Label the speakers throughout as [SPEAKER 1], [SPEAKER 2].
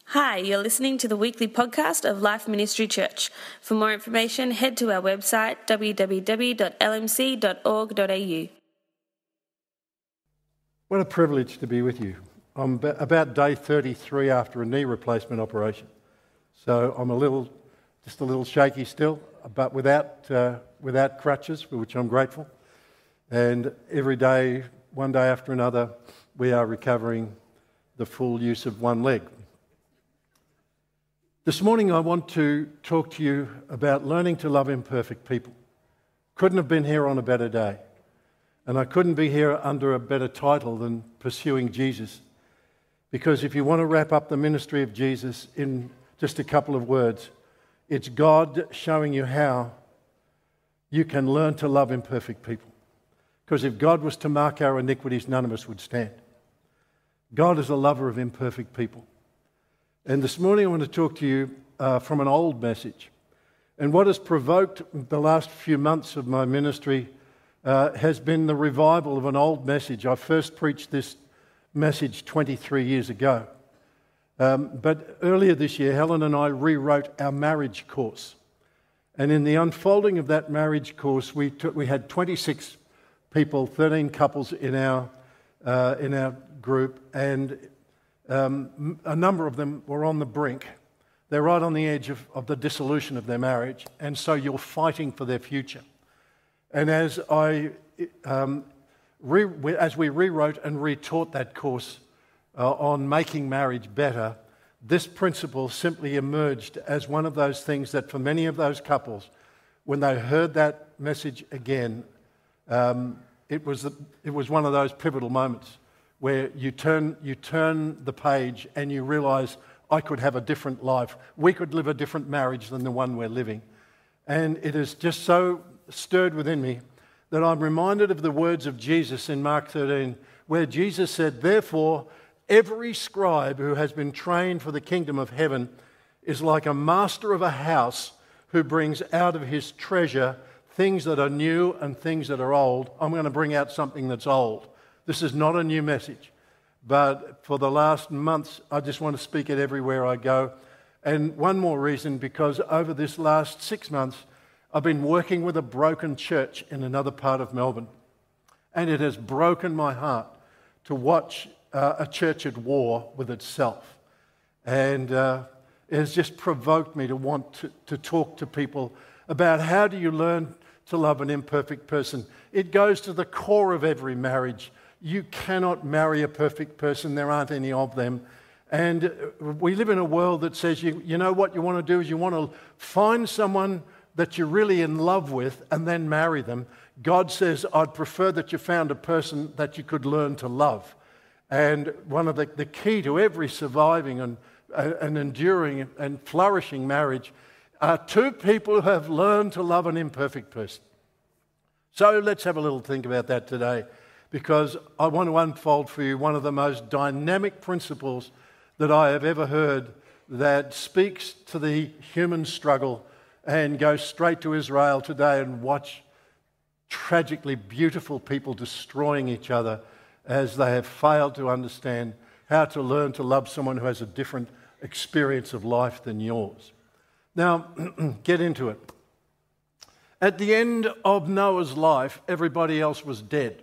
[SPEAKER 1] Hi, you're listening to the weekly podcast of Life Ministry Church. For more information, head to our website www.lmc.org.au.
[SPEAKER 2] What a privilege to be with you. I'm about day 33 after a knee replacement operation. So I'm just a little shaky still, but without crutches, for which I'm grateful. And every day, one day after another, we are recovering the full use of one leg. This morning I want to talk to you about learning to love imperfect people. Couldn't have been here on a better day. And I couldn't be here under a better title than Pursuing Jesus. Because if you want to wrap up the ministry of Jesus in just a couple of words, it's God showing you how you can learn to love imperfect people. Because if God was to mark our iniquities, none of us would stand. God is a lover of imperfect people. And this morning I want to talk to you from an old message. And what has provoked the last few months of my ministry has been the revival of an old message. I first preached this message 23 years ago. But earlier this year, Helen and I rewrote our marriage course. And in the unfolding of that marriage course, we had 26 people, 13 couples in our group, and a number of them were on the brink. They're right on the edge of the dissolution of their marriage, and so you're fighting for their future. And as we rewrote and retaught that course on making marriage better, this principle simply emerged as one of those things that for many of those couples, when they heard that message again, it was one of those pivotal moments where you turn the page and you realize, I could have a different life. We could live a different marriage than the one we're living. And it is just so stirred within me that I'm reminded of the words of Jesus in Mark 13, where Jesus said, therefore, every scribe who has been trained for the kingdom of heaven is like a master of a house who brings out of his treasure things that are new and things that are old. I'm going to bring out something that's old. This is not a new message, but for the last months, I just want to speak it everywhere I go. And one more reason, because over this last 6 months, I've been working with a broken church in another part of Melbourne. And it has broken my heart to watch a church at war with itself. And it has just provoked me to want to talk to people about how do you learn to love an imperfect person. It goes to the core of every marriage. You cannot marry a perfect person. There aren't any of them. And we live in a world that says, you know what you want to do is you want to find someone that you're really in love with and then marry them. God says, I'd prefer that you found a person that you could learn to love. And one of the key to every surviving and enduring and flourishing marriage are two people who have learned to love an imperfect person. So let's have a little think about that today, because I want to unfold for you one of the most dynamic principles that I have ever heard that speaks to the human struggle and goes straight to Israel today and watch tragically beautiful people destroying each other as they have failed to understand how to learn to love someone who has a different experience of life than yours. Now, get into it. At the end of Noah's life, everybody else was dead.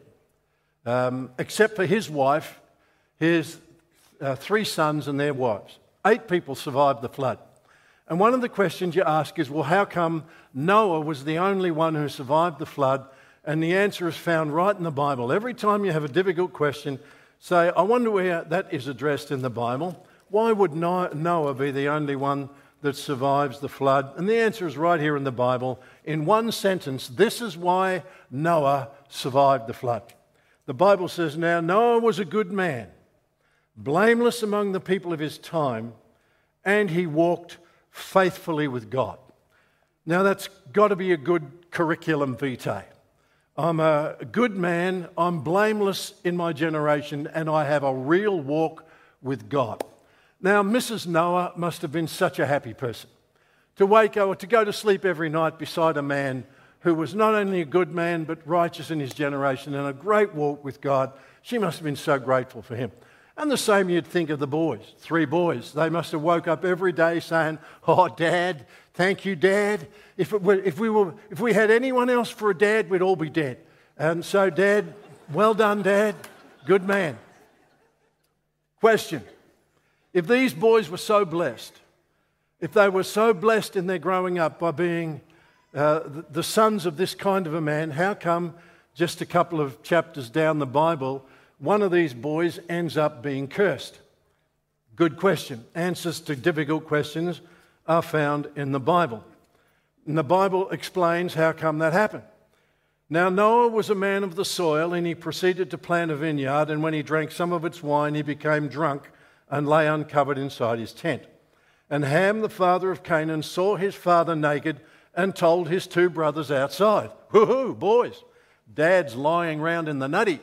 [SPEAKER 2] Except for his wife, his 3 sons and their wives. 8 people survived the flood. And one of the questions you ask is, well, how come Noah was the only one who survived the flood? And the answer is found right in the Bible. Every time you have a difficult question, say, I wonder where that is addressed in the Bible. Why would Noah be the only one that survives the flood? And the answer is right here in the Bible. In one sentence, this is why Noah survived the flood. The Bible says, now Noah was a good man, blameless among the people of his time, and he walked faithfully with God. Now that's got to be a good curriculum vitae. I'm a good man, I'm blameless in my generation, and I have a real walk with God. Now Mrs. Noah must have been such a happy person to go to sleep every night beside a man who was not only a good man but righteous in his generation and a great walk with God. She must have been so grateful for him. And the same you'd think of the boys, 3 boys. They must have woke up every day saying, "Oh, Dad, thank you, Dad. If we had anyone else for a dad, we'd all be dead. And so, Dad, well done, Dad. Good man." Question: if these boys were so blessed, if they were so blessed in their growing up by being the sons of this kind of a man, how come just a couple of chapters down the Bible, one of these boys ends up being cursed? Good question. Answers to difficult questions are found in the Bible. And the Bible explains how come that happened. Now Noah was a man of the soil, and he proceeded to plant a vineyard, and when he drank some of its wine, he became drunk and lay uncovered inside his tent. And Ham, the father of Canaan, saw his father naked and told his 2 brothers outside. Woohoo, boys, Dad's lying round in the nutty.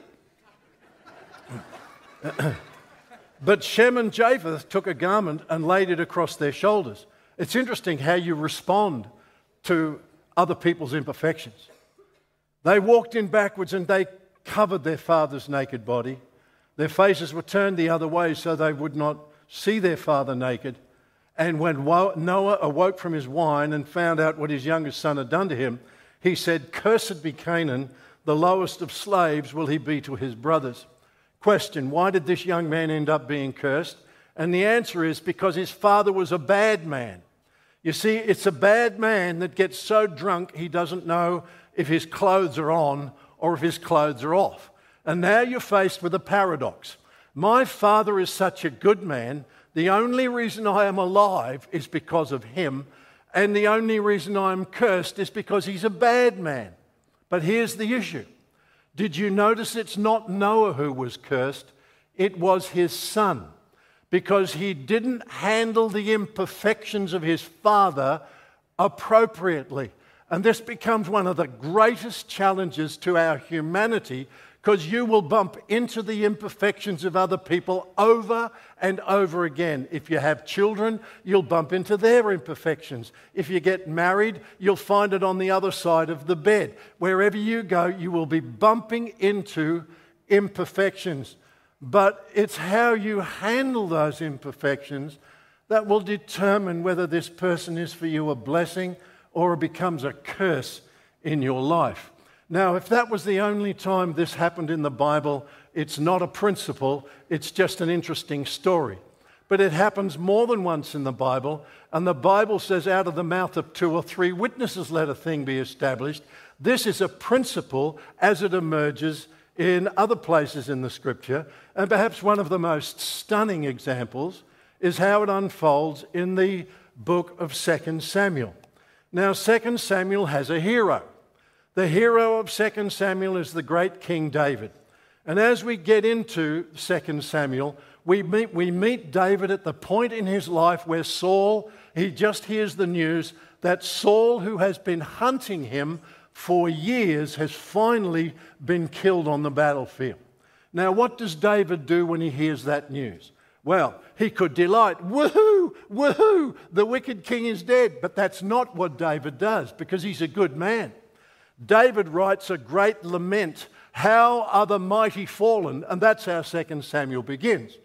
[SPEAKER 2] But Shem and Japheth took a garment and laid it across their shoulders. It's interesting how you respond to other people's imperfections. They walked in backwards and they covered their father's naked body. Their faces were turned the other way so they would not see their father naked. And when Noah awoke from his wine and found out what his youngest son had done to him, he said, "Cursed be Canaan, the lowest of slaves will he be to his brothers." Question: why did this young man end up being cursed? And the answer is because his father was a bad man. You see, it's a bad man that gets so drunk he doesn't know if his clothes are on or if his clothes are off. And now you're faced with a paradox. My father is such a good man. The only reason I am alive is because of him. And the only reason I'm cursed is because he's a bad man. But here's the issue. Did you notice it's not Noah who was cursed? It was his son. Because he didn't handle the imperfections of his father appropriately. And this becomes one of the greatest challenges to our humanity, because you will bump into the imperfections of other people over and over again. If you have children, you'll bump into their imperfections. If you get married, you'll find it on the other side of the bed. Wherever you go, you will be bumping into imperfections. But it's how you handle those imperfections that will determine whether this person is for you a blessing or it becomes a curse in your life. Now, if that was the only time this happened in the Bible, it's not a principle, it's just an interesting story. But it happens more than once in the Bible, and the Bible says out of the mouth of 2 or 3 witnesses let a thing be established. This is a principle as it emerges in other places in the Scripture, and perhaps one of the most stunning examples is how it unfolds in the book of 2 Samuel. Now, 2 Samuel has a hero. The hero of 2 Samuel is the great King David. And as we get into 2 Samuel, we meet David at the point in his life where Saul, he just hears the news that Saul, who has been hunting him for years, has finally been killed on the battlefield. Now, what does David do when he hears that news? Well, he could delight. Woohoo! Woohoo! The wicked king is dead. But that's not what David does, because he's a good man. David writes a great lament. How are the mighty fallen? And that's how 2 Samuel begins.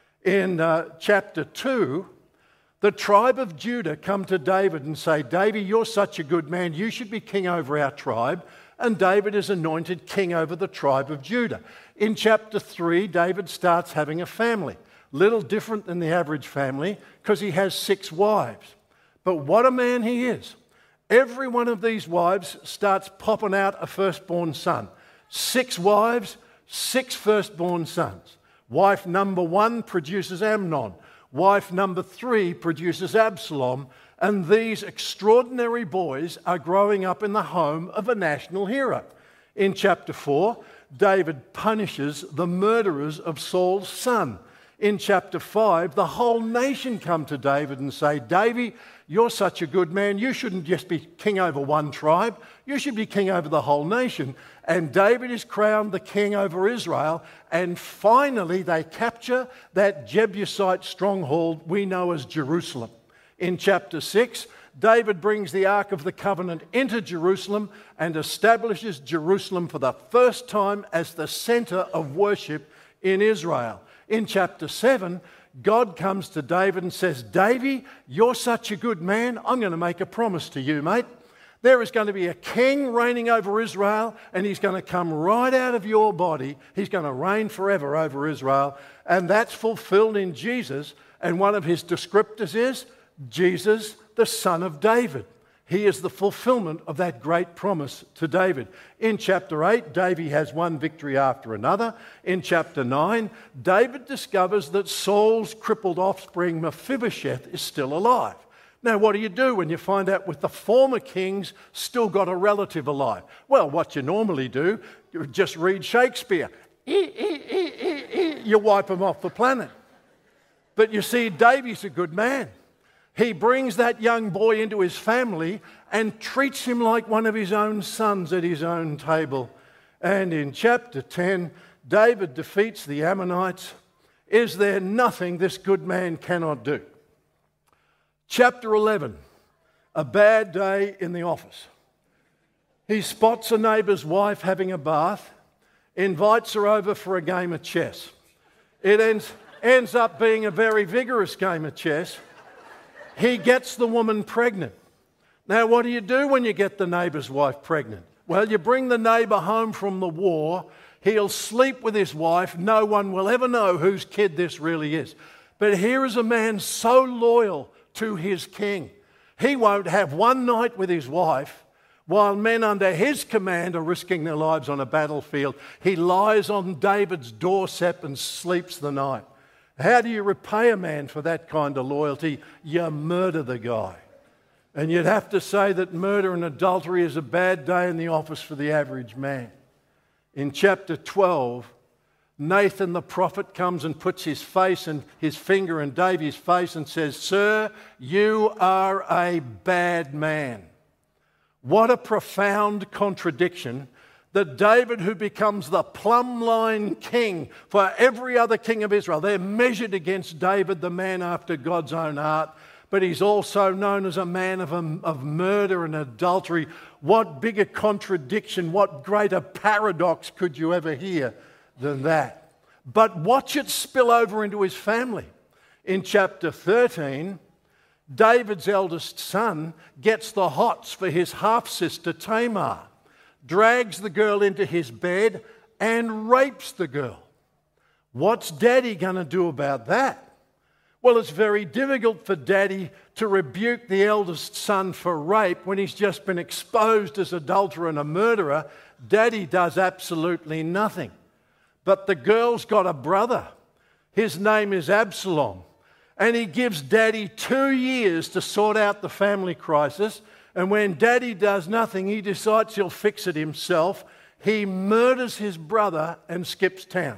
[SPEAKER 2] In chapter 2, the tribe of Judah come to David and say, "David, you're such a good man. You should be king over our tribe." And David is anointed king over the tribe of Judah. In chapter 3, David starts having a family. Little different than the average family, because he has 6 wives. But what a man he is. Every one of these wives starts popping out a firstborn son. 6 wives, 6 firstborn sons. Wife number 1 produces Amnon. Wife number 3 produces Absalom. And these extraordinary boys are growing up in the home of a national hero. In chapter 4, David punishes the murderers of Saul's son. In chapter 5, the whole nation come to David and say, "David, you're such a good man. You shouldn't just be king over one tribe. You should be king over the whole nation." And David is crowned the king over Israel. And finally, they capture that Jebusite stronghold we know as Jerusalem. In chapter 6, David brings the Ark of the Covenant into Jerusalem and establishes Jerusalem for the first time as the center of worship in Israel. In chapter 7, God comes to David and says, Davy, you're such a good man. I'm going to make a promise to you, mate. There is going to be a king reigning over Israel, and he's going to come right out of your body. He's going to reign forever over Israel, and that's fulfilled in Jesus. And one of his descriptors is Jesus, the son of David. He is the fulfillment of that great promise to David. In chapter 8, David has one victory after another. In chapter 9, David discovers that Saul's crippled offspring Mephibosheth is still alive. Now, what do you do when you find out with the former kings still got a relative alive? Well, what you normally do, you just read Shakespeare. You wipe them off the planet. But you see, David's a good man. He brings that young boy into his family and treats him like one of his own sons at his own table. And in chapter 10, David defeats the Ammonites. Is there nothing this good man cannot do? Chapter 11, a bad day in the office. He spots a neighbour's wife having a bath, invites her over for a game of chess. It ends up being a very vigorous game of chess. He gets the woman pregnant. Now, what do you do when you get the neighbour's wife pregnant? Well, you bring the neighbour home from the war. He'll sleep with his wife. No one will ever know whose kid this really is. But here is a man so loyal to his king. He won't have one night with his wife while men under his command are risking their lives on a battlefield. He lies on David's doorstep and sleeps the night. How do you repay a man for that kind of loyalty? You murder the guy. And you'd have to say that murder and adultery is a bad day in the office for the average man. In chapter 12, Nathan the prophet comes and puts his face and his finger in David's face and says, Sir, you are a bad man. What a profound contradiction that David, who becomes the plumb line king for every other king of Israel, they're measured against David, the man after God's own heart, but he's also known as a man of murder and adultery. What bigger contradiction, what greater paradox could you ever hear than that? But watch it spill over into his family. In chapter 13, David's eldest son gets the hots for his half-sister Tamar, drags the girl into his bed and rapes the girl. What's Daddy going to do about that? Well, it's very difficult for Daddy to rebuke the eldest son for rape when he's just been exposed as adulterer and a murderer. Daddy does absolutely nothing. But the girl's got a brother. His name is Absalom. And he gives Daddy 2 years to sort out the family crisis. And when Daddy does nothing, he decides he'll fix it himself. He murders his brother and skips town.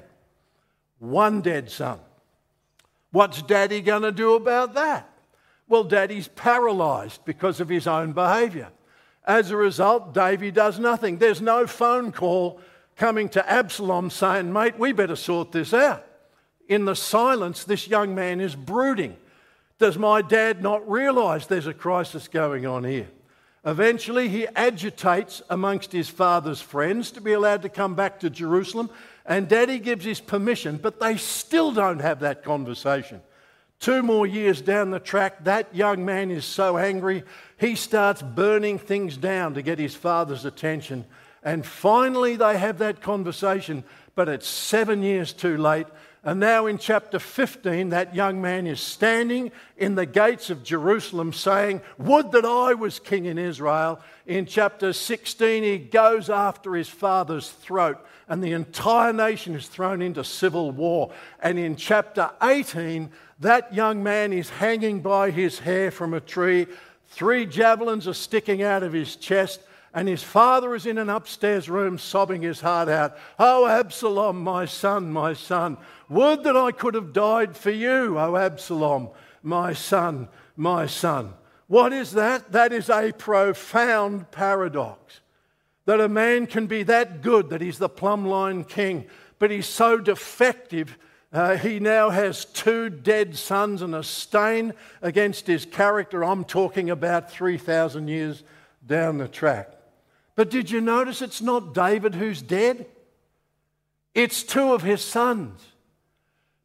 [SPEAKER 2] One dead son. What's Daddy going to do about that? Well, Daddy's paralysed because of his own behaviour. As a result, Davy does nothing. There's no phone call coming to Absalom saying, mate, we better sort this out. In the silence, this young man is brooding. Does my dad not realise there's a crisis going on here? Eventually, he agitates amongst his father's friends to be allowed to come back to Jerusalem, and Daddy gives his permission, but they still don't have that conversation. 2 more years down the track, that young man is so angry, he starts burning things down to get his father's attention. And finally, they have that conversation, but it's 7 years too late. And now in chapter 15, that young man is standing in the gates of Jerusalem saying, would that I was king in Israel. In chapter 16, he goes after his father's throat, and the entire nation is thrown into civil war. And in chapter 18, that young man is hanging by his hair from a tree. 3 javelins are sticking out of his chest. And his father is in an upstairs room sobbing his heart out. Oh, Absalom, my son, would that I could have died for you, oh Absalom, my son, my son. What is that? That is a profound paradox. That a man can be that good, that he's the plumb line king, but he's so defective, he now has 2 dead sons and a stain against his character. I'm talking about 3,000 years down the track. But did you notice it's not David who's dead? It's 2 of his sons.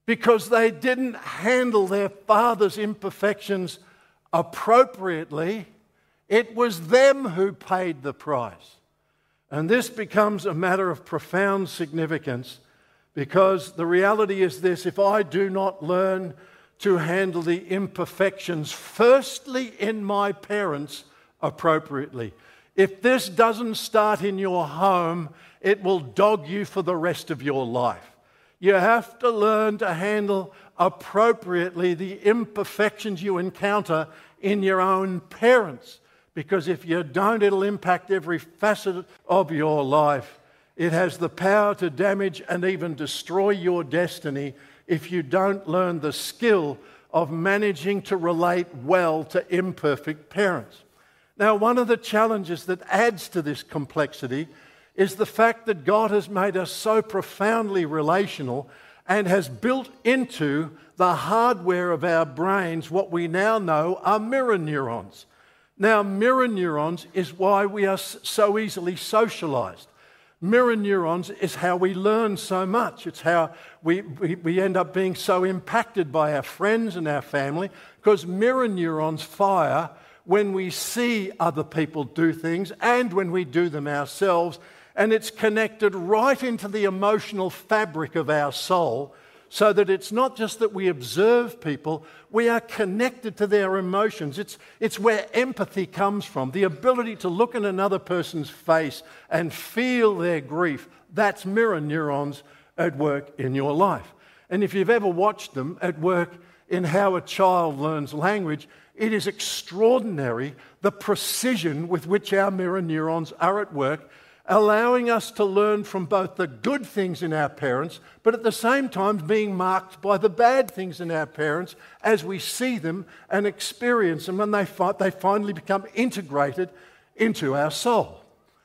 [SPEAKER 2] because they didn't handle their father's imperfections appropriately. It was them who paid the price. And this becomes a matter of profound significance, because the reality is this: if I do not learn to handle the imperfections, firstly in my parents, appropriately, if this doesn't start in your home, it will dog you for the rest of your life. You have to learn to handle appropriately the imperfections you encounter in your own parents, because if you don't, it'll impact every facet of your life. It has the power to damage and even destroy your destiny if you don't learn the skill of managing to relate well to imperfect parents. Now, one of the challenges that adds to this complexity is the fact that God has made us so profoundly relational and has built into the hardware of our brains what we now know are mirror neurons. Now, mirror neurons is why we are so easily socialized. Mirror neurons is how we learn so much. It's how we end up being so impacted by our friends and our family, because mirror neurons fire when we see other people do things and when we do them ourselves. And it's connected right into the emotional fabric of our soul, so that it's not just that we observe people, we are connected to their emotions. It's where empathy comes from, the ability to look in another person's face and feel their grief. That's mirror neurons at work in your life. And if you've ever watched them at work in how a child learns language, it is extraordinary the precision with which our mirror neurons are at work, allowing us to learn from both the good things in our parents, but at the same time being marked by the bad things in our parents as we see them and experience them, and they finally become integrated into our soul.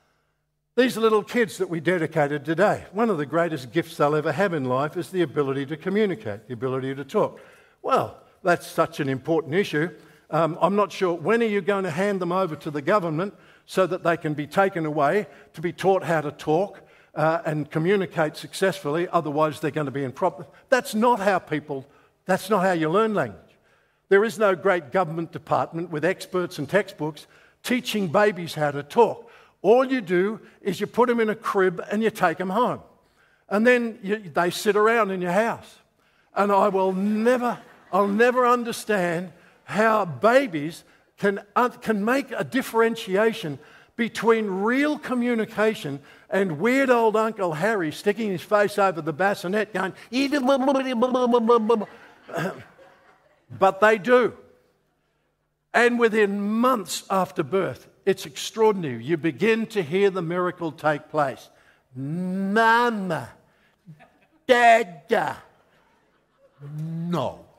[SPEAKER 2] These little kids that we dedicated today, one of the greatest gifts they'll ever have in life is the ability to communicate, the ability to talk. Well, that's such an important issue. I'm not sure, when are you going to hand them over to the government so that they can be taken away to be taught how to talk and communicate successfully? Otherwise, they're going to be in problem. That's not how you learn language. There is no great government department with experts and textbooks teaching babies how to talk. All you do is you put them in a crib and you take them home. And then they sit around in your house. And I'll never understand how babies can make a differentiation between real communication and weird old Uncle Harry sticking his face over the bassinet going, but they do. And within months after birth, it's extraordinary. You begin to hear the miracle take place. Mama, Dada, no.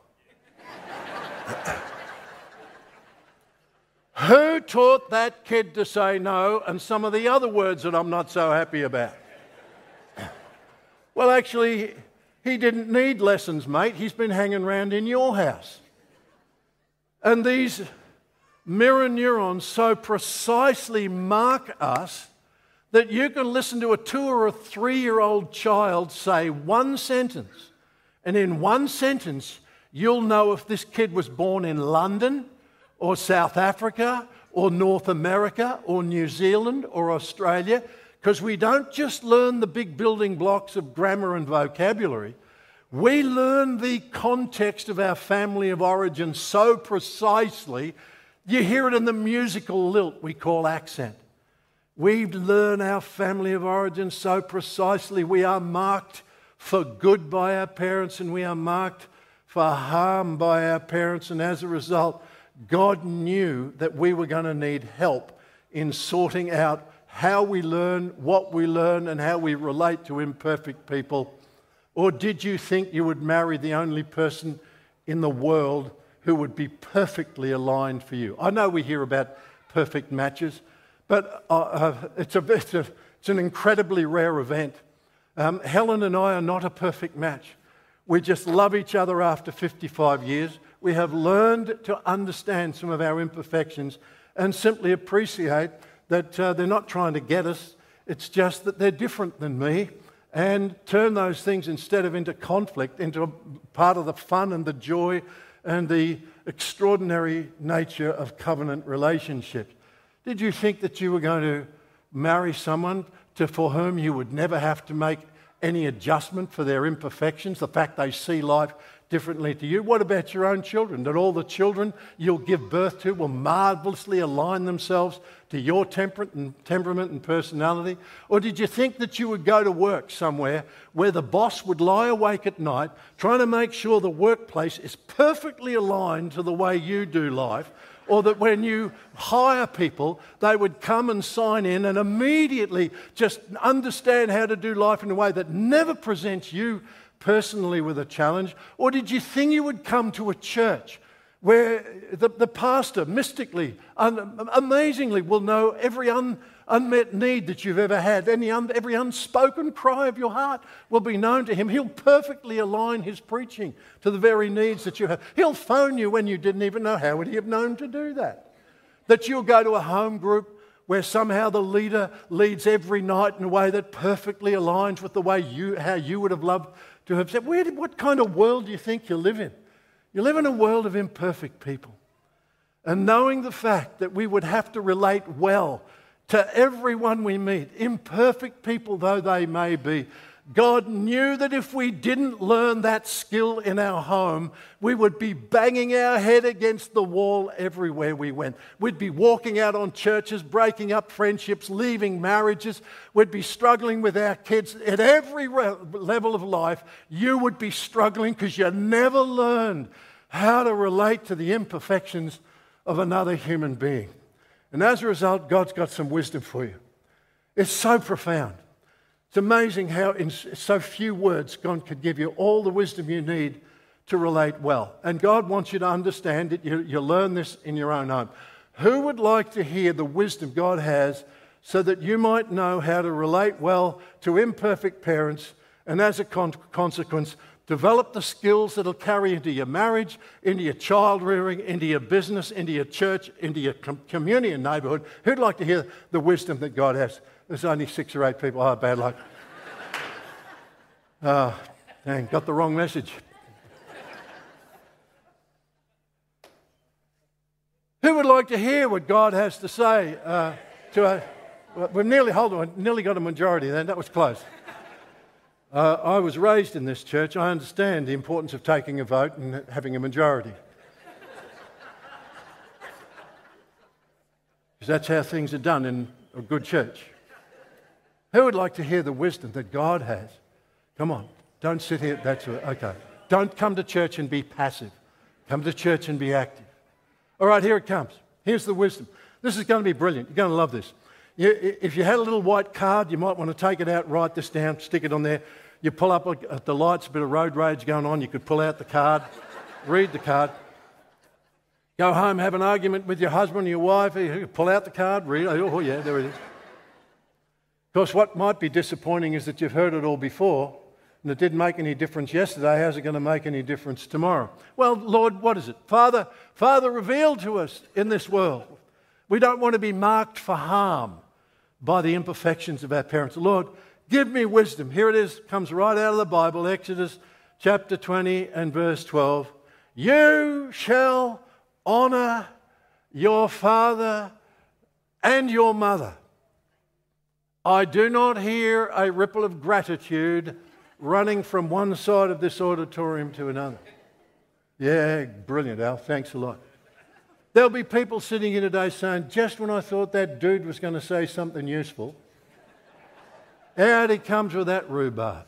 [SPEAKER 2] Who taught that kid to say no and some of the other words that I'm not so happy about? Well, actually, he didn't need lessons, mate. He's been hanging around in your house. And these mirror neurons so precisely mark us that you can listen to a 2 or a 3-year-old child say one sentence, and in one sentence, you'll know if this kid was born in London or South Africa or North America or New Zealand or Australia, because we don't just learn the big building blocks of grammar and vocabulary. We learn the context of our family of origin so precisely. You hear it in the musical lilt we call accent. We learn our family of origin so precisely. We are marked for good by our parents and we are marked for harm by our parents, and as a result, God knew that we were going to need help in sorting out how we learn, what we learn, and how we relate to imperfect people. Or did you think you would marry the only person in the world who would be perfectly aligned for you? I know we hear about perfect matches, but it's an incredibly rare event. Helen and I are not a perfect match. We just love each other after 55 years. We have learned to understand some of our imperfections and simply appreciate that they're not trying to get us. It's just that they're different than me, and turn those things instead of into conflict, into a part of the fun and the joy and the extraordinary nature of covenant relationships. Did you think that you were going to marry someone for whom you would never have to make any adjustment for their imperfections, the fact they see life differently to you? What about your own children? That all the children you'll give birth to will marvelously align themselves to your temperament and personality? Or did you think that you would go to work somewhere where the boss would lie awake at night trying to make sure the workplace is perfectly aligned to the way you do life? Or that when you hire people, they would come and sign in and immediately just understand how to do life in a way that never presents you personally with a challenge? Or did you think you would come to a church where the pastor mystically, amazingly will know every unmet need that you've ever had, every unspoken cry of your heart will be known to him? He'll perfectly align his preaching to the very needs that you have. He'll phone you when you didn't even know. How would he have known to do that? That you'll go to a home group where somehow the leader leads every night in a way that perfectly aligns with the way how you would have loved to have said. What kind of world do you think you live in? You live in a world of imperfect people. And knowing the fact that we would have to relate well to everyone we meet, imperfect people though they may be, God knew that if we didn't learn that skill in our home, we would be banging our head against the wall everywhere we went. We'd be walking out on churches, breaking up friendships, leaving marriages. We'd be struggling with our kids. At every level of life, you would be struggling because you never learned how to relate to the imperfections of another human being. And as a result, God's got some wisdom for you. It's so profound. It's amazing how in so few words God could give you all the wisdom you need to relate well. And God wants you to understand it. You learn this in your own home. Who would like to hear the wisdom God has so that you might know how to relate well to imperfect parents and as a consequence, develop the skills that will carry into your marriage, into your child rearing, into your business, into your church, into your community and neighbourhood? Who'd like to hear the wisdom that God has? There's only 6 or 8 people. Oh, bad luck. Oh, dang, got the wrong message. Who would like to hear what God has to say we've nearly got a majority then. That was close. I was raised in this church. I understand the importance of taking a vote and having a majority. Because that's how things are done in a good church. Who would like to hear the wisdom that God has? Come on, don't sit here. Okay. Don't come to church and be passive. Come to church and be active. All right, here it comes. Here's the wisdom. This is going to be brilliant. You're going to love this. If you had a little white card, you might want to take it out, write this down, stick it on there. You pull up at the lights, a bit of road rage going on. You could pull out the card, read the card. Go home, have an argument with your husband or your wife. You pull out the card, read. Oh, yeah, there it is. Of course, what might be disappointing is that you've heard it all before and it didn't make any difference yesterday. How's it going to make any difference tomorrow? Well, Lord, what is it? Father, reveal to us in this world. We don't want to be marked for harm by the imperfections of our parents. Lord, give me wisdom. Here it is, comes right out of the Bible, Exodus chapter 20 and verse 12. You shall honour your father and your mother. I do not hear a ripple of gratitude running from one side of this auditorium to another. Yeah, brilliant, Al. Thanks a lot. There'll be people sitting here today saying, just when I thought that dude was going to say something useful, out he comes with that rhubarb.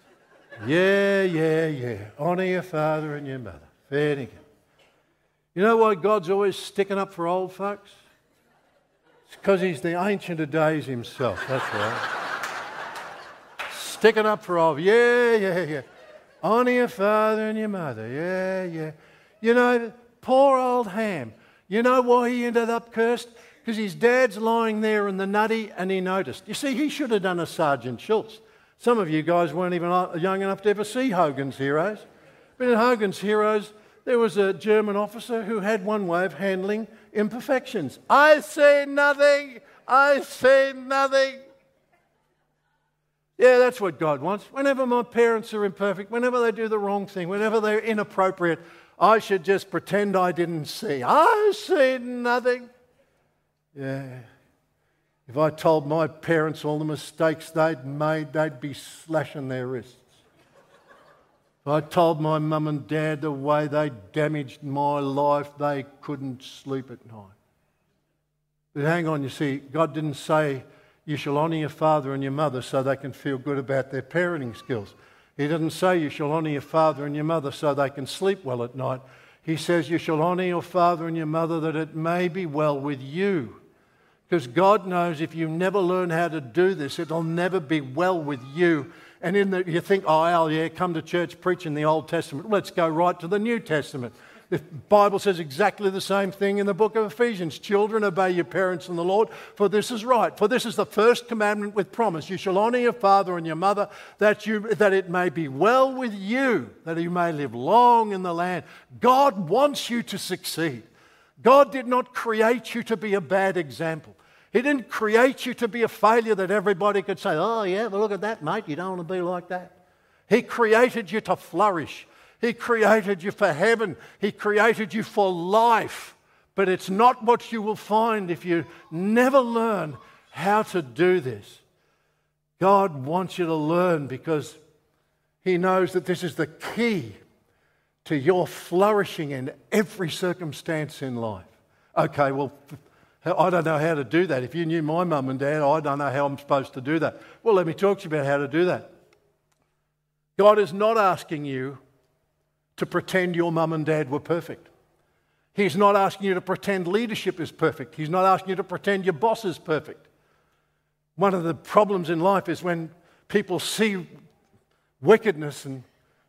[SPEAKER 2] Yeah. Honour your father and your mother. Fair dinkum. You know why God's always sticking up for old folks? It's because he's the Ancient of Days himself. That's right. Sticking up for old. Yeah. Honour your father and your mother. Yeah. You know, poor old Ham. You know why he ended up cursed? Because his dad's lying there in the nutty and he noticed. You see, he should have done a Sergeant Schultz. Some of you guys weren't even young enough to ever see Hogan's Heroes. But in Hogan's Heroes, there was a German officer who had one way of handling imperfections. I say nothing. Yeah, that's what God wants. Whenever my parents are imperfect, whenever they do the wrong thing, whenever they're inappropriate, I should just pretend I didn't see. I see nothing. Yeah. If I told my parents all the mistakes they'd made, they'd be slashing their wrists. If I told my mum and dad the way they damaged my life, they couldn't sleep at night. But hang on, you see, God didn't say you shall honour your father and your mother so they can feel good about their parenting skills. He didn't say you shall honour your father and your mother so they can sleep well at night. He says you shall honour your father and your mother that it may be well with you. Because God knows if you never learn how to do this, it'll never be well with you. And you think, oh, Al, yeah, come to church preaching the Old Testament. Let's go right to the New Testament. The Bible says exactly the same thing in the book of Ephesians. Children, obey your parents in the Lord, for this is right. For this is the first commandment with promise. You shall honour your father and your mother, that it may be well with you, that you may live long in the land. God wants you to succeed. God did not create you to be a bad example. He didn't create you to be a failure that everybody could say, oh yeah, well look at that, mate, you don't want to be like that. He created you to flourish. He created you for heaven. He created you for life. But it's not what you will find if you never learn how to do this. God wants you to learn because He knows that this is the key to your flourishing in every circumstance in life. Okay, well, I don't know how to do that. If you knew my mum and dad, I don't know how I'm supposed to do that. Well, let me talk to you about how to do that. God is not asking you to pretend your mum and dad were perfect. He's not asking you to pretend leadership is perfect. He's not asking you to pretend your boss is perfect. One of the problems in life is when people see wickedness and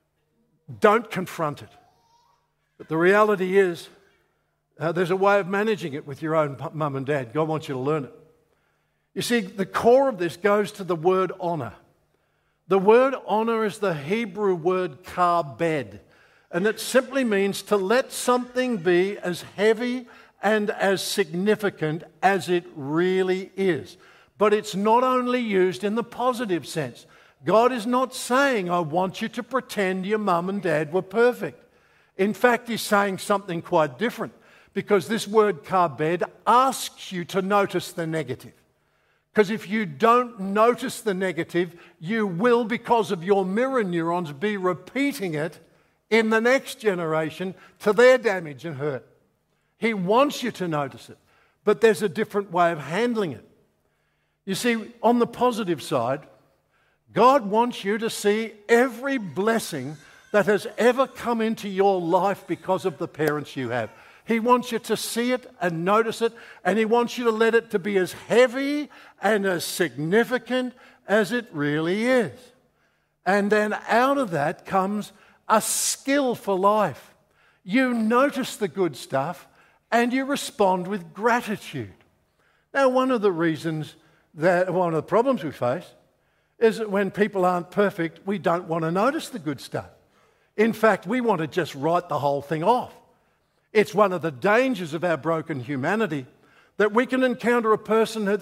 [SPEAKER 2] don't confront it. But the reality is, there's a way of managing it with your own mum and dad. God wants you to learn it. You see, the core of this goes to the word honour. The word honour is the Hebrew word kabed. And it simply means to let something be as heavy and as significant as it really is. But it's not only used in the positive sense. God is not saying, I want you to pretend your mum and dad were perfect. In fact, He's saying something quite different, because this word kabed asks you to notice the negative. Because if you don't notice the negative, you will, because of your mirror neurons, be repeating it in the next generation to their damage and hurt. He wants you to notice it, but there's a different way of handling it. You see, on the positive side, God wants you to see every blessing that has ever come into your life because of the parents you have. He wants you to see it and notice it, and He wants you to let it to be as heavy and as significant as it really is. And then out of that comes a skill for life. You notice the good stuff and you respond with gratitude. Now, one of the problems we face is that when people aren't perfect, we don't want to notice the good stuff. In fact, we want to just write the whole thing off. It's one of the dangers of our broken humanity that we can encounter a person that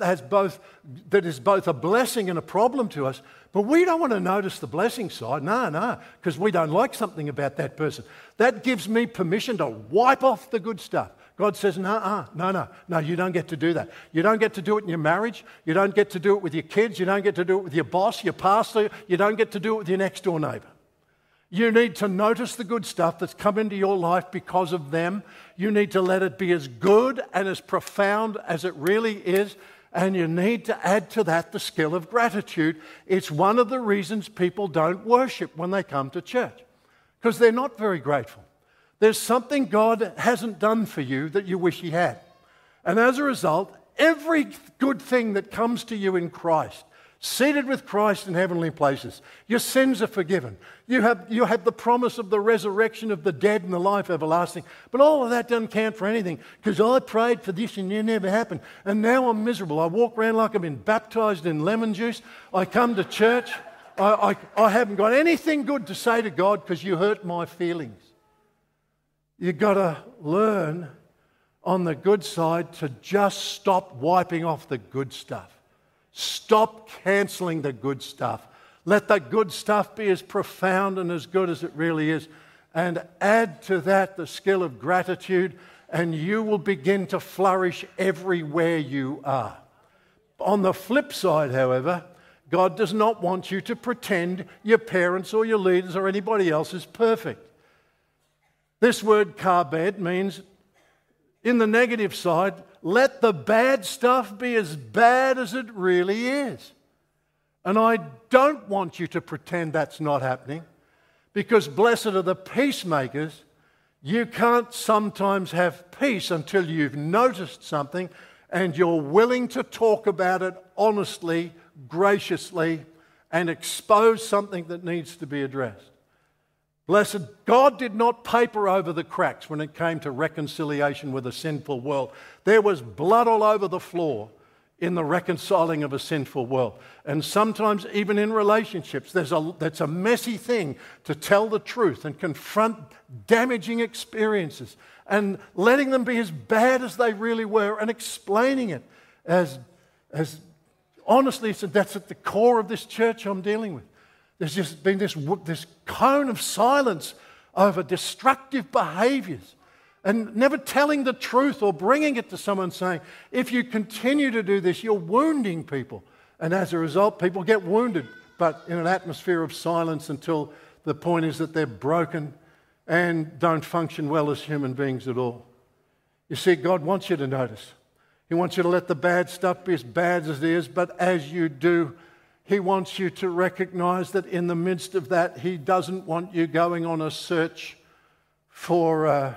[SPEAKER 2] is both a blessing and a problem to us, but we don't want to notice the blessing side. No, because we don't like something about that person. That gives me permission to wipe off the good stuff. God says, no, you don't get to do that. You don't get to do it in your marriage. You don't get to do it with your kids. You don't get to do it with your boss, your pastor. You don't get to do it with your next door neighbour. You need to notice the good stuff that's come into your life because of them. You need to let it be as good and as profound as it really is. And you need to add to that the skill of gratitude. It's one of the reasons people don't worship when they come to church, because they're not very grateful. There's something God hasn't done for you that you wish He had. And as a result, every good thing that comes to you in Christ, seated with Christ in heavenly places, your sins are forgiven. You have the promise of the resurrection of the dead and the life everlasting. But all of that doesn't count for anything, because I prayed for this and it never happened. And now I'm miserable. I walk around like I've been baptized in lemon juice. I come to church. I haven't got anything good to say to God because you hurt my feelings. You've got to learn on the good side to just stop wiping off the good stuff. Stop cancelling the good stuff. Let the good stuff be as profound and as good as it really is. And add to that the skill of gratitude, and you will begin to flourish everywhere you are. On the flip side, however, God does not want you to pretend your parents or your leaders or anybody else is perfect. This word kabed means, in the negative side, let the bad stuff be as bad as it really is. And I don't want you to pretend that's not happening, because blessed are the peacemakers. You can't sometimes have peace until you've noticed something and you're willing to talk about it honestly, graciously, and expose something that needs to be addressed. Blessed, God did not paper over the cracks when it came to reconciliation with a sinful world. There was blood all over the floor in the reconciling of a sinful world. And sometimes even in relationships, that's a messy thing to tell the truth and confront damaging experiences and letting them be as bad as they really were and explaining it as honestly. So that's at the core of this church I'm dealing with. There's just been this cone of silence over destructive behaviours and never telling the truth or bringing it to someone saying, if you continue to do this, you're wounding people. And as a result, people get wounded, but in an atmosphere of silence until the point is that they're broken and don't function well as human beings at all. You see, God wants you to notice. He wants you to let the bad stuff be as bad as it is, but as you do, He wants you to recognize that in the midst of that, He doesn't want you going on a search for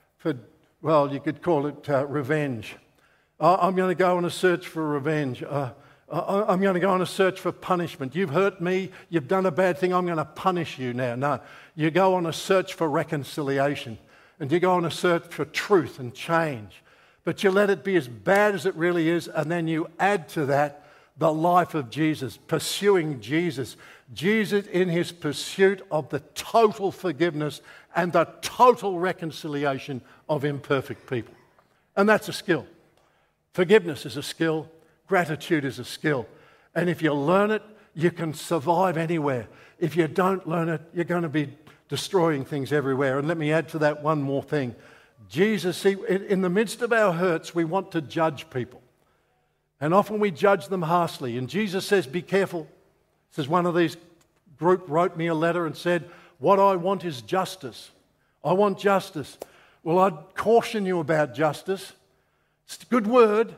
[SPEAKER 2] well, you could call it revenge. I'm going to go on a search for revenge. I'm going to go on a search for punishment. You've hurt me. You've done a bad thing. I'm going to punish you now. No, you go on a search for reconciliation, and you go on a search for truth and change. But you let it be as bad as it really is, and then you add to that the life of Jesus, pursuing Jesus. Jesus in His pursuit of the total forgiveness and the total reconciliation of imperfect people. And that's a skill. Forgiveness is a skill. Gratitude is a skill. And if you learn it, you can survive anywhere. If you don't learn it, you're going to be destroying things everywhere. And let me add to that one more thing. Jesus, see, in the midst of our hurts, we want to judge people. And often we judge them harshly. And Jesus says, be careful. Says one of these group wrote me a letter and said, what I want is justice. I want justice. Well, I'd caution you about justice. It's a good word,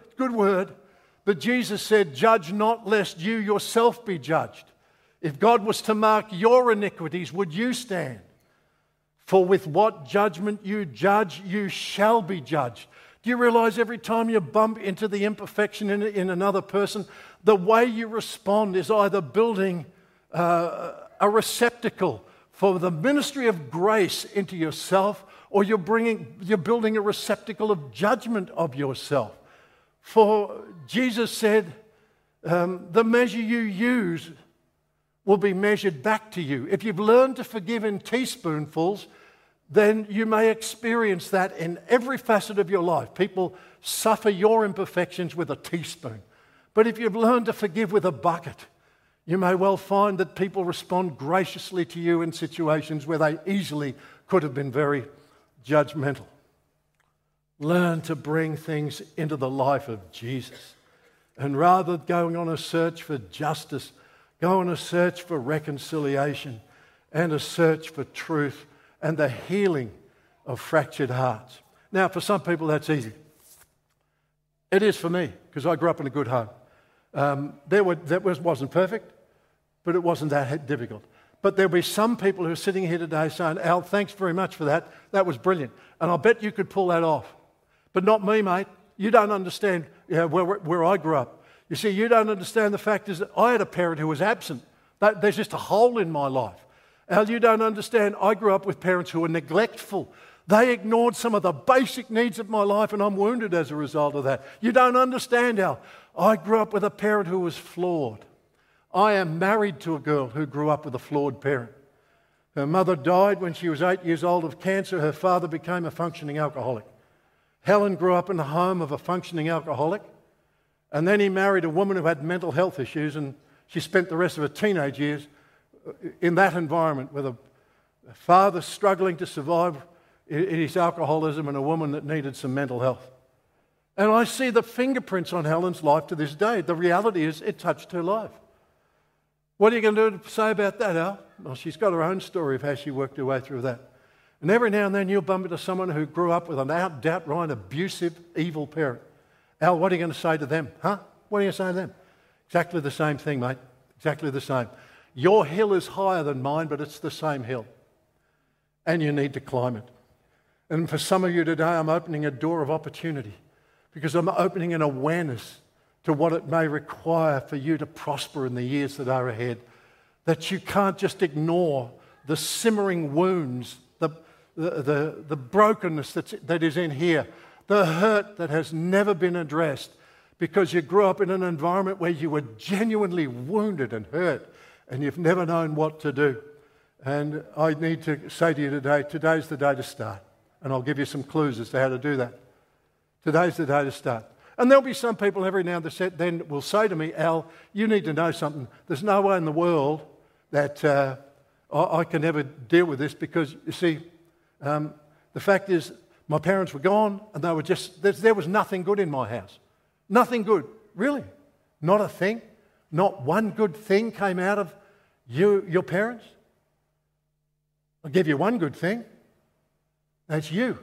[SPEAKER 2] But Jesus said, judge not lest you yourself be judged. If God was to mark your iniquities, would you stand? For with what judgment you judge, you shall be judged. Do you realize every time you bump into the imperfection in another person, the way you respond is either building a receptacle for the ministry of grace into yourself, or you're building a receptacle of judgment of yourself. For Jesus said, the measure you use will be measured back to you. If you've learned to forgive in teaspoonfuls, then you may experience that in every facet of your life. People suffer your imperfections with a teaspoon. But if you've learned to forgive with a bucket, you may well find that people respond graciously to you in situations where they easily could have been very judgmental. Learn to bring things into the life of Jesus. And rather than going on a search for justice, go on a search for reconciliation and a search for truth and the healing of fractured hearts. Now, for some people, that's easy. It is for me, because I grew up in a good home. That wasn't perfect, but it wasn't that difficult. But there'll be some people who are sitting here today saying, Al, thanks very much for that. That was brilliant. And I'll bet you could pull that off. But not me, mate. You don't understand where I grew up. You see, you don't understand the fact is that I had a parent who was absent. There's just a hole in my life. Al, you don't understand. I grew up with parents who were neglectful. They ignored some of the basic needs of my life, and I'm wounded as a result of that. You don't understand, Al. I grew up with a parent who was flawed. I am married to a girl who grew up with a flawed parent. Her mother died when she was 8 years old of cancer. Her father became a functioning alcoholic. Helen grew up in the home of a functioning alcoholic, and then he married a woman who had mental health issues, and she spent the rest of her teenage years in that environment with a father struggling to survive in his alcoholism and a woman that needed some mental health. And I see the fingerprints on Helen's life to this day. The reality is it touched her life. What are you going to say about that, Al? Well, she's got her own story of how she worked her way through that. And every now and then you'll bump into someone who grew up with an outright abusive, evil parent. Al, what are you going to say to them? Huh? What are you going to say to them? Exactly the same thing, mate. Exactly the same. Your hill is higher than mine, but it's the same hill. And you need to climb it. And for some of you today, I'm opening a door of opportunity because I'm opening an awareness to what it may require for you to prosper in the years that are ahead. That you can't just ignore the simmering wounds, the brokenness that is in here, the hurt that has never been addressed because you grew up in an environment where you were genuinely wounded and hurt and you've never known what to do. And I need to say to you today, today's the day to start. And I'll give you some clues as to how to do that. Today's the day to start. And there'll be some people every now and then will say to me, Al, you need to know something. There's no way in the world that I can ever deal with this because, you see, the fact is my parents were gone and they were just, there was nothing good in my house. Nothing good. Really. Not a thing. Not one good thing came out of your parents. I'll give you one good thing. That's you.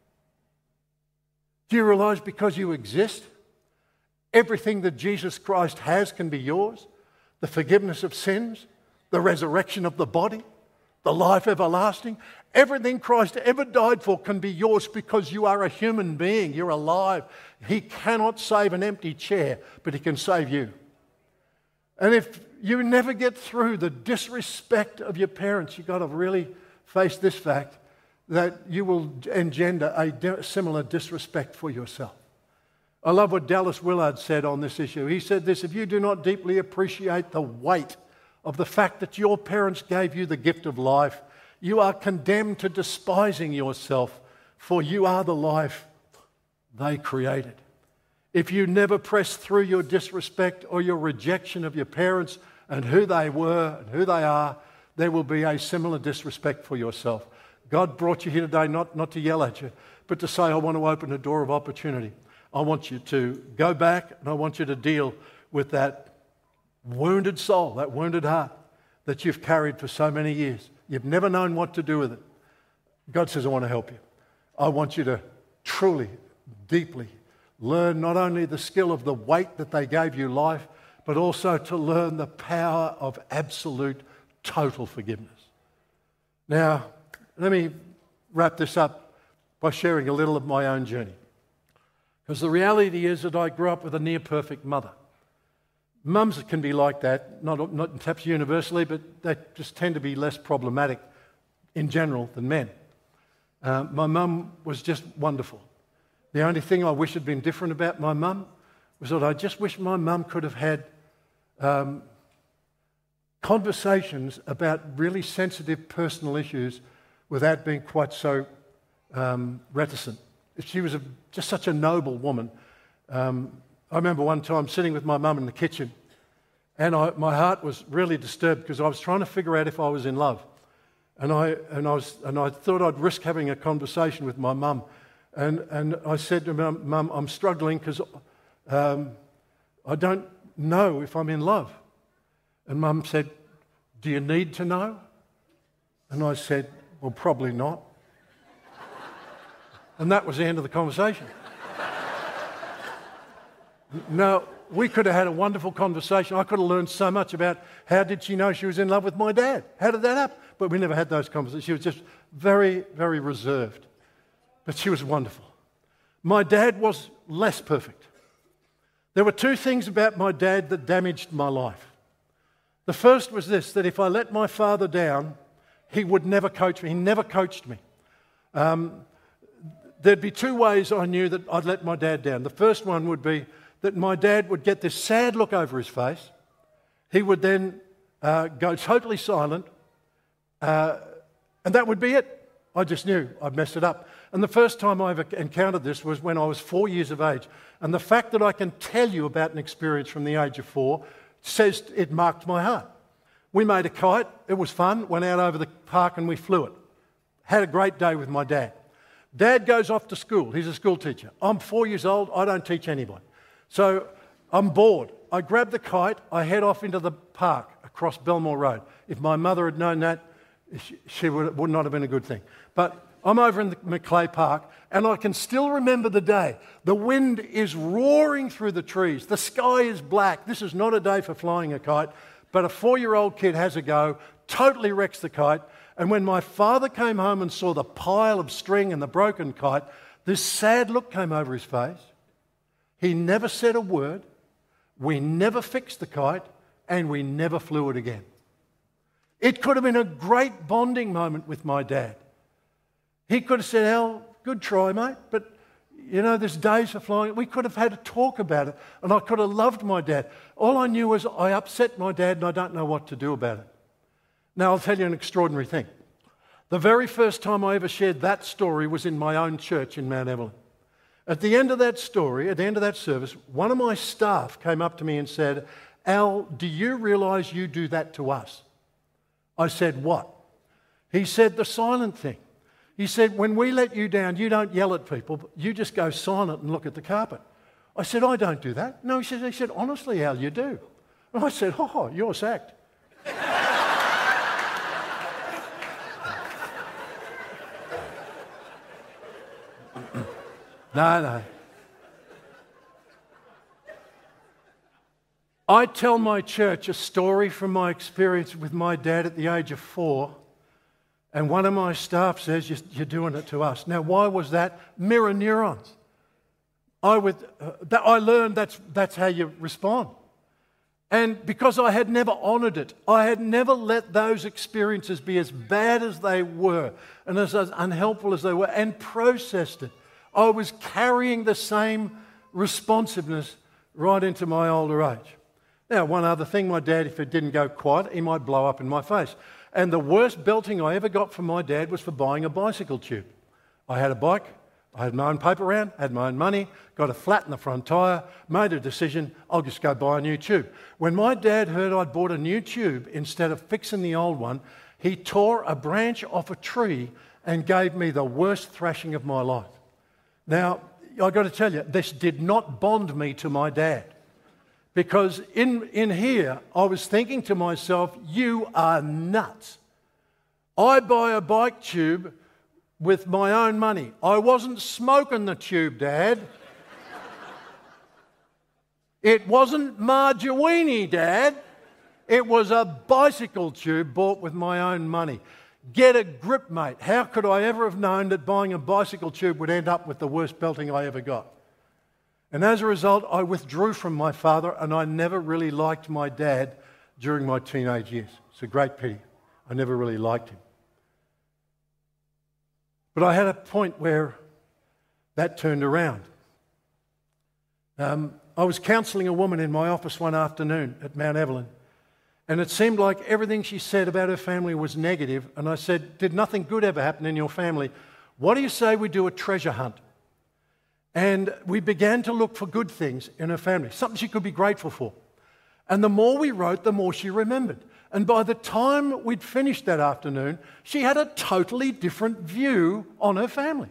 [SPEAKER 2] Do you realize because you exist, everything that Jesus Christ has can be yours? The forgiveness of sins, the resurrection of the body, the life everlasting. Everything Christ ever died for can be yours because you are a human being. You're alive. He cannot save an empty chair, but He can save you. And if you never get through the disrespect of your parents, you've got to really face this fact that you will engender a similar disrespect for yourself. I love what Dallas Willard said on this issue. He said this, if you do not deeply appreciate the weight of the fact that your parents gave you the gift of life, you are condemned to despising yourself, for you are the life they created. If you never press through your disrespect or your rejection of your parents and who they were and who they are, there will be a similar disrespect for yourself. God brought you here today not to yell at you, but to say, I want to open a door of opportunity. I want you to go back and I want you to deal with that wounded soul, that wounded heart that you've carried for so many years. You've never known what to do with it. God says, I want to help you. I want you to truly, deeply learn not only the skill of the weight that they gave you life, but also to learn the power of absolute, total forgiveness. Now, let me wrap this up by sharing a little of my own journey. Because the reality is that I grew up with a near-perfect mother. Mums can be like that, not perhaps universally, but they just tend to be less problematic in general than men. My mum was just wonderful. The only thing I wish had been different about my mum was that I just wish my mum could have had conversations about really sensitive personal issues without being quite so reticent. She was just such a noble woman. I remember one time sitting with my mum in the kitchen and my heart was really disturbed because I was trying to figure out if I was in love. And I thought I'd risk having a conversation with my mum. And I said to Mum, I'm struggling because I don't know if I'm in love. And Mum said, do you need to know? And I said, well, probably not. And that was the end of the conversation. Now, we could have had a wonderful conversation. I could have learned so much about how did she know she was in love with my dad? How did that happen? But we never had those conversations. She was just very, very reserved. But she was wonderful. My dad was less perfect. There were two things about my dad that damaged my life. The first was this, that if I let my father down, he would never coach me. He never coached me. There'd be two ways I knew that I'd let my dad down. The first one would be that my dad would get this sad look over his face. He would then go totally silent, and that would be it. I just knew I'd messed it up. And the first time I ever encountered this was when I was 4 years of age. And the fact that I can tell you about an experience from the age of 4 says it marked my heart. We made a kite. It was fun. Went out over the park and we flew it. Had a great day with my dad. Dad goes off to school. He's a school teacher. I'm 4 years old. I don't teach anybody. So I'm bored. I grab the kite. I head off into the park across Belmore Road. If my mother had known that, she would not have been a good thing. But I'm over in the Macleay Park, and I can still remember the day. The wind is roaring through the trees. The sky is black. This is not a day for flying a kite, but a 4-year-old kid has a go, totally wrecks the kite. And when my father came home and saw the pile of string and the broken kite, this sad look came over his face. He never said a word. We never fixed the kite, and we never flew it again. It could have been a great bonding moment with my dad. He could have said, Al, good try, mate, but, there's days for flying. We could have had a talk about it, and I could have loved my dad. All I knew was I upset my dad, and I don't know what to do about it. Now, I'll tell you an extraordinary thing. The very first time I ever shared that story was in my own church in Mount Evelyn. At the end of that story, at the end of that service, one of my staff came up to me and said, Al, do you realise you do that to us? I said, what? He said, the silent thing. He said, when we let you down, you don't yell at people, you just go silent and look at the carpet. I said, I don't do that. No, he said, honestly, Al, you do. And I said, oh, you're sacked. No. I tell my church a story from my experience with my dad at the age of 4, and one of my staff says, you're doing it to us. Now, why was that? Mirror neurons. I learned that's how you respond. And because I had never honoured it, I had never let those experiences be as bad as they were and as unhelpful as they were, and processed it. I was carrying the same responsiveness right into my older age. Now, one other thing, my dad, if it didn't go quiet, he might blow up in my face. And the worst belting I ever got from my dad was for buying a bicycle tube. I had a bike, I had my own paper round, had my own money, got a flat in the front tyre, made a decision, I'll just go buy a new tube. When my dad heard I'd bought a new tube, instead of fixing the old one, he tore a branch off a tree and gave me the worst thrashing of my life. Now, I've got to tell you, this did not bond me to my dad. Because in here, I was thinking to myself, you are nuts. I buy a bike tube with my own money. I wasn't smoking the tube, Dad. It wasn't margarine, Dad. It was a bicycle tube bought with my own money. Get a grip, mate. How could I ever have known that buying a bicycle tube would end up with the worst belting I ever got? And as a result, I withdrew from my father, and I never really liked my dad during my teenage years. It's a great pity. I never really liked him. But I had a point where that turned around. I was counselling a woman in my office one afternoon at Mount Evelyn, and it seemed like everything she said about her family was negative. And I said, did nothing good ever happen in your family? What do you say we do a treasure hunt? And we began to look for good things in her family, something she could be grateful for. And the more we wrote, the more she remembered. And by the time we'd finished that afternoon, she had a totally different view on her family.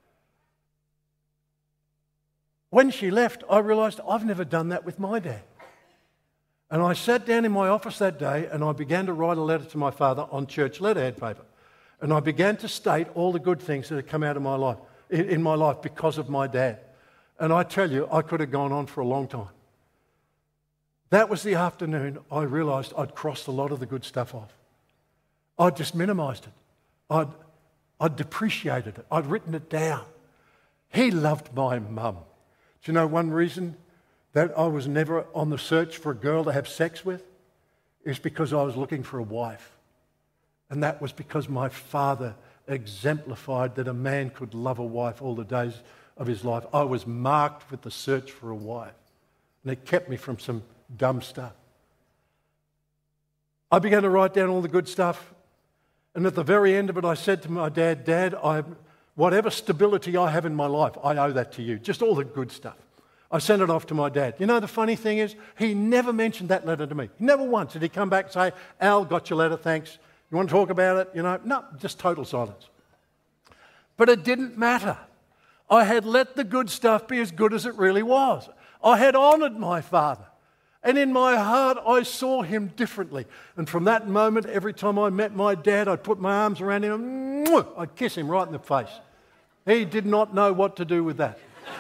[SPEAKER 2] When she left, I realised I've never done that with my dad. And I sat down in my office that day and I began to write a letter to my father on church letterhead paper. And I began to state all the good things that had come out of my life, in my life because of my dad. And I tell you, I could have gone on for a long time. That was the afternoon I realised I'd crossed a lot of the good stuff off. I'd just minimised it. I'd depreciated it. I'd written it down. He loved my mum. Do you know one reason that I was never on the search for a girl to have sex with? Is because I was looking for a wife. And that was because my father exemplified that a man could love a wife all the days of his life. I was marked with the search for a wife. And it kept me from some dumb stuff. I began to write down all the good stuff. And at the very end of it, I said to my dad, Dad, whatever stability I have in my life, I owe that to you. Just all the good stuff. I sent it off to my dad. You know, the funny thing is, he never mentioned that letter to me. Never once did he come back and say, Al, got your letter, thanks. You want to talk about it? You know, no, just total silence. But it didn't matter. I had let the good stuff be as good as it really was. I had honoured my father. And in my heart, I saw him differently. And from that moment, every time I met my dad, I'd put my arms around him and I'd kiss him right in the face. He did not know what to do with that.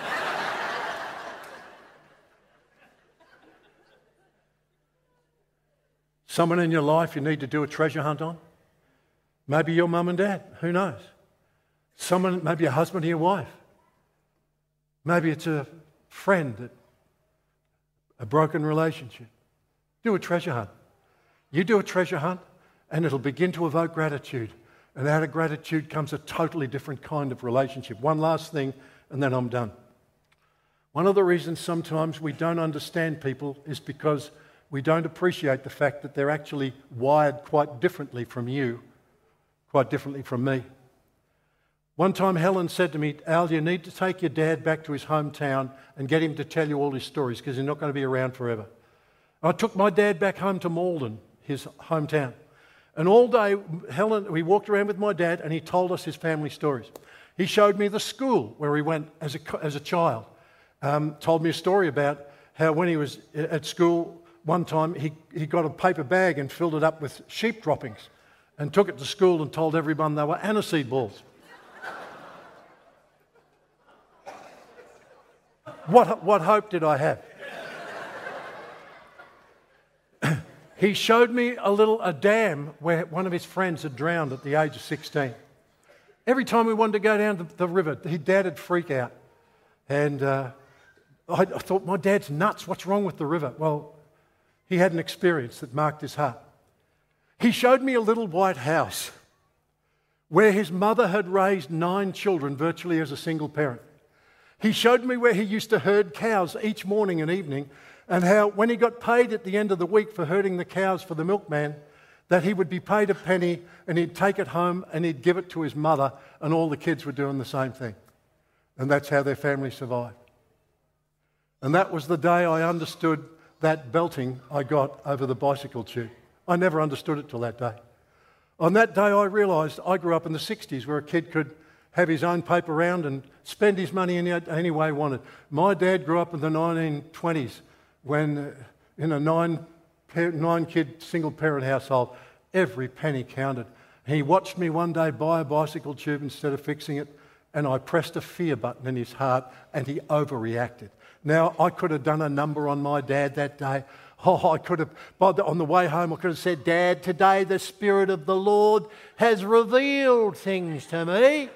[SPEAKER 2] Someone in your life you need to do a treasure hunt on? Maybe your mum and dad, who knows? Someone, maybe a husband or your wife. Maybe it's a friend, a broken relationship. Do a treasure hunt. You do a treasure hunt and it'll begin to evoke gratitude. And out of gratitude comes a totally different kind of relationship. One last thing and then I'm done. One of the reasons sometimes we don't understand people is because we don't appreciate the fact that they're actually wired quite differently from you, quite differently from me. One time Helen said to me, Al, you need to take your dad back to his hometown and get him to tell you all his stories because he's not going to be around forever. I took my dad back home to Malden, his hometown. And all day, we walked around with my dad and he told us his family stories. He showed me the school where he went as a child. Told me a story about how when he was at school, one time he got a paper bag and filled it up with sheep droppings and took it to school and told everyone they were aniseed balls. What hope did I have? He showed me a dam where one of his friends had drowned at the age of 16. Every time we wanted to go down the river, his dad would freak out. And I thought, my dad's nuts, what's wrong with the river? Well, he had an experience that marked his heart. He showed me a little white house where his mother had raised 9 children virtually as a single parent. He showed me where he used to herd cows each morning and evening and how when he got paid at the end of the week for herding the cows for the milkman, that he would be paid a penny and he'd take it home and he'd give it to his mother and all the kids were doing the same thing. And that's how their family survived. And that was the day I understood that belting I got over the bicycle tube. I never understood it till that day. On that day I realised I grew up in the 60s where a kid could have his own paper round and spend his money any way he wanted. My dad grew up in the 1920s when in a 9-kid single-parent household, every penny counted. He watched me one day buy a bicycle tube instead of fixing it, and I pressed a fear button in his heart, and he overreacted. Now, I could have done a number on my dad that day. Oh, I could have, on the way home, I could have said, Dad, today the Spirit of the Lord has revealed things to me.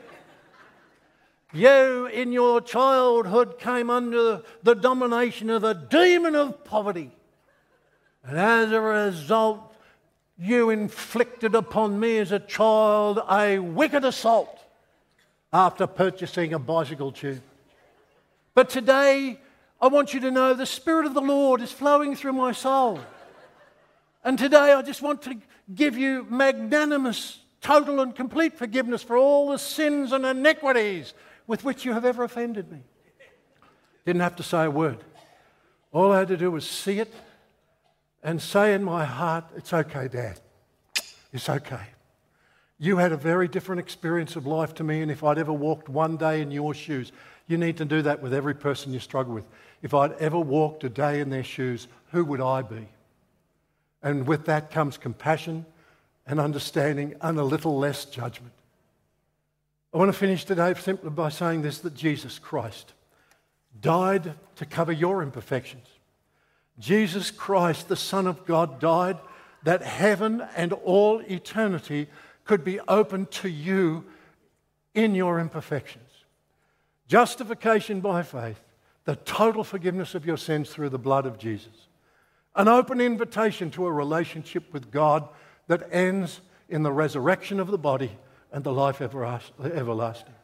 [SPEAKER 2] You, in your childhood, came under the domination of a demon of poverty. And as a result, you inflicted upon me as a child a wicked assault after purchasing a bicycle tube. But today, I want you to know the Spirit of the Lord is flowing through my soul. And today I just want to give you magnanimous, total and complete forgiveness for all the sins and iniquities with which you have ever offended me. Didn't have to say a word. All I had to do was see it and say in my heart, it's okay, Dad. It's okay. You had a very different experience of life to me, and if I'd ever walked one day in your shoes, you need to do that with every person you struggle with. If I'd ever walked a day in their shoes, who would I be? And with that comes compassion and understanding and a little less judgment. I want to finish today simply by saying this, that Jesus Christ died to cover your imperfections. Jesus Christ, the Son of God, died that heaven and all eternity could be open to you in your imperfections. Justification by faith, the total forgiveness of your sins through the blood of Jesus. An open invitation to a relationship with God that ends in the resurrection of the body and the life everlasting.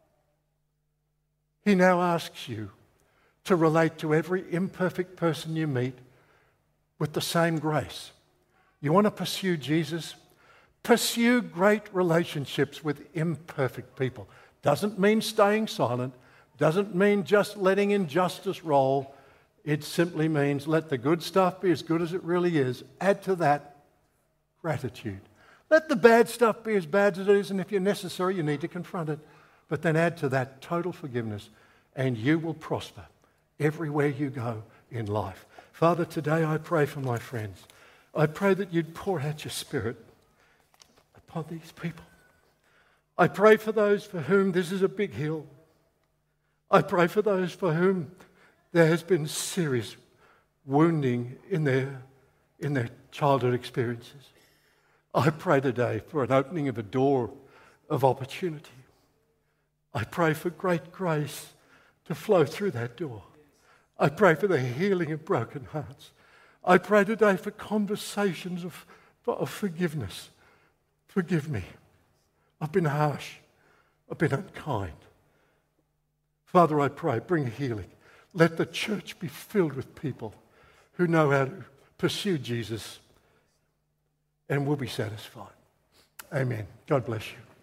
[SPEAKER 2] He now asks you to relate to every imperfect person you meet with the same grace. You want to pursue Jesus? Pursue great relationships with imperfect people. Doesn't mean staying silent, Doesn't mean just letting injustice roll. It simply means let the good stuff be as good as it really is. Add to that gratitude. Let the bad stuff be as bad as it is, and if you're necessary, you need to confront it. But then add to that total forgiveness, and you will prosper everywhere you go in life. Father, today I pray for my friends. I pray that you'd pour out your Spirit upon these people. I pray for those for whom this is a big hill. I pray for those for whom there has been serious wounding in their childhood experiences. I pray today for an opening of a door of opportunity. I pray for great grace to flow through that door. I pray for the healing of broken hearts. I pray today for conversations of forgiveness. Forgive me. I've been harsh. I've been unkind. Father, I pray, bring healing. Let the church be filled with people who know how to pursue Jesus and will be satisfied. Amen. God bless you.